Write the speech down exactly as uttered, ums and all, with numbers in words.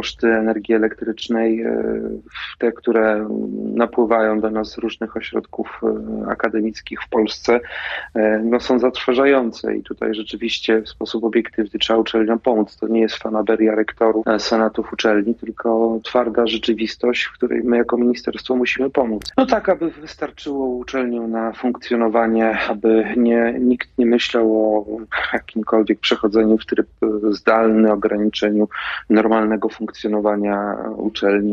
koszty energii elektrycznej, te, które napływają do nas z różnych ośrodków akademickich w Polsce, no są zatrważające i tutaj rzeczywiście w sposób obiektywny trzeba uczelniom pomóc. To nie jest fanaberia rektorów, senatów uczelni, tylko twarda rzeczywistość, w której my jako ministerstwo musimy pomóc. No tak, aby wystarczyło uczelniom na funkcjonowanie, aby nie, nikt nie myślał o jakimkolwiek przechodzeniu w tryb zdalny, ograniczeniu normalnego funkcjonowania uczelni.